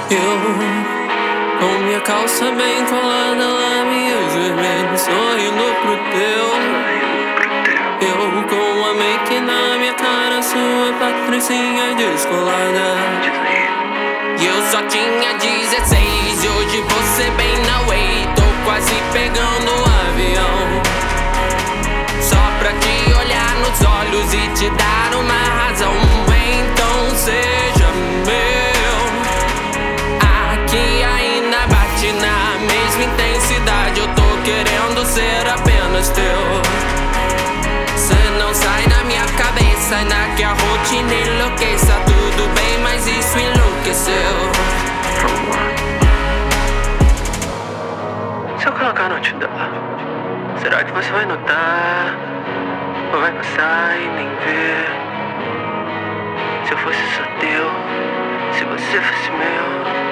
Eu, com minha calça bem colada, lábios vermelhos, sorrindo pro teu. Eu, com a make na minha cara, sua patricinha descolada. E eu só tinha 16, e hoje você bem na way. Tô quase pegando o avião, só pra te olhar nos olhos e te dar uma razão. Então seja meu. Aqui ainda bate na mesma intensidade. Eu tô querendo ser apenas teu. Cê não sai da minha cabeça, ainda que a rotina enlouqueça. Tudo bem, mas isso enlouqueceu. Se eu colocar no te dar, será que você vai notar? Ou vai passar e nem ver? Se eu fosse só teu, se você fosse meu.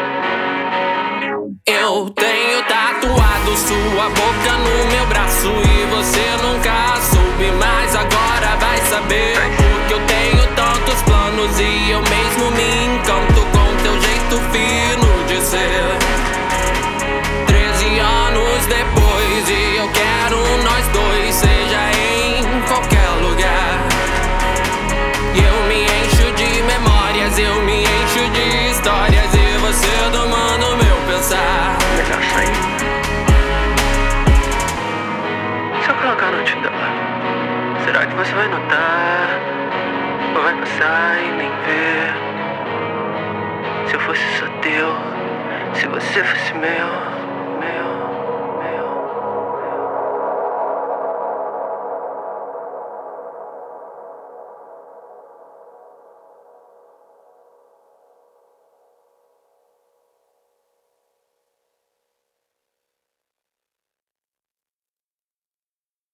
Eu tenho tatuado sua boca no meu braço e você nunca soube, mas agora vai saber. Porque eu tenho tantos planos e eu mesmo me encanto com teu jeito fino de ser. 13 anos depois e eu quero nós dois, seja em qualquer lugar. E eu me encho de memórias, eu me encho de histórias e você domina o meu pensar. Melhor sair. Se eu colocar no te dar, será que você vai notar? Ou vai passar e nem ver? Se eu fosse só teu, se você fosse meu.